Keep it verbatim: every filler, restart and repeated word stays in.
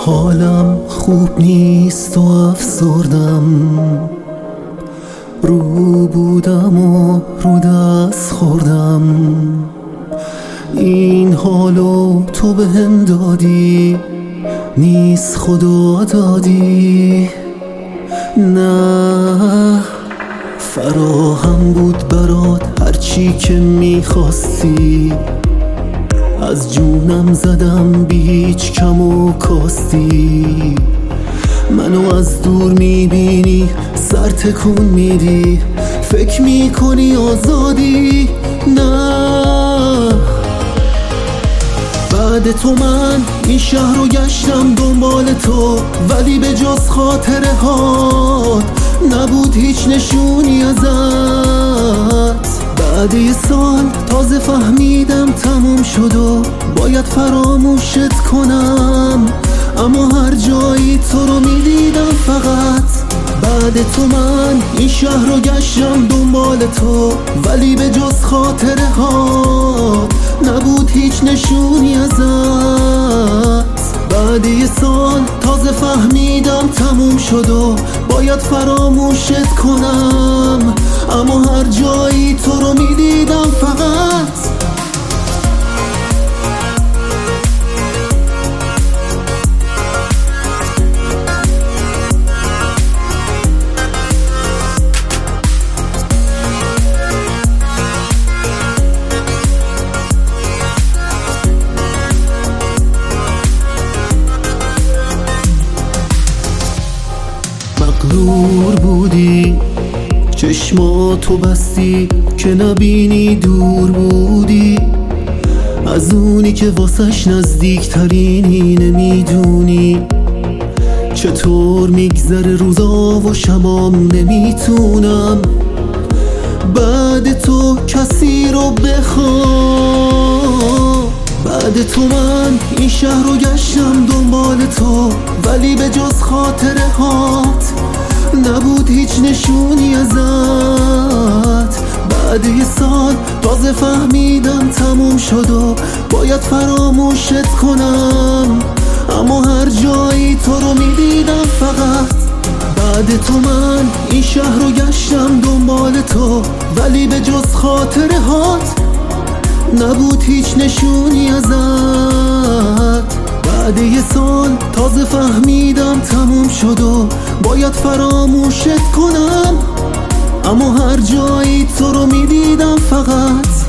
حالم خوب نیست و افسردم، رو بودم و رو دست خوردم. این حالو تو بهم دادی، نیست خدا دادی. نه فراهم بود برات هرچی که میخواستی، از جونم زدم بی هیچ کم و کاستی. منو از دور میبینی سر تکون میدی، فکر میکنی آزادی. نه بعد تو من این شهر رو گشتم دنبال تو، ولی به جز خاطره هات نبود هیچ نشونی ازت. بعد یه سال تازه فهمیدم تموم شد و باید فراموشت کنم، اما هر جایی تو رو میدیدم فقط. بعد تو من این شهر رو گشتم دنبال تو، ولی به جز خاطره هات نبود هیچ نشونی ازت. بعد یه سال تازه فهمیدم تموم شد و باید فراموشت کنم، اما هر جایی تو رو میدیدم فقط. مغرور بودی چشماتو بستی که نبینی دور بودی، از اونی که واسش نزدیکترینی نمیدونی. چطور میگذره روزا و شبام نمیتونم بعد تو کسی رو بخوام. بعد تو من این شهر رو گشتم دنبال تو، ولی به جز خاطره هات نبود هیچ نشونی ازت. بعد یه سال تازه فهمیدم تموم شد و باید فراموشت کنم، اما هر جایی تو رو میدیدم فقط. بعد تو من این شهر رو گشتم دنبال تو، ولی به جز خاطره هات نبود هیچ نشونی ازت. بعد یه سال تازه فهمیدم تموم شد و باید فراموشت کنم، اما هر جایی تو رو میدیدم فقط.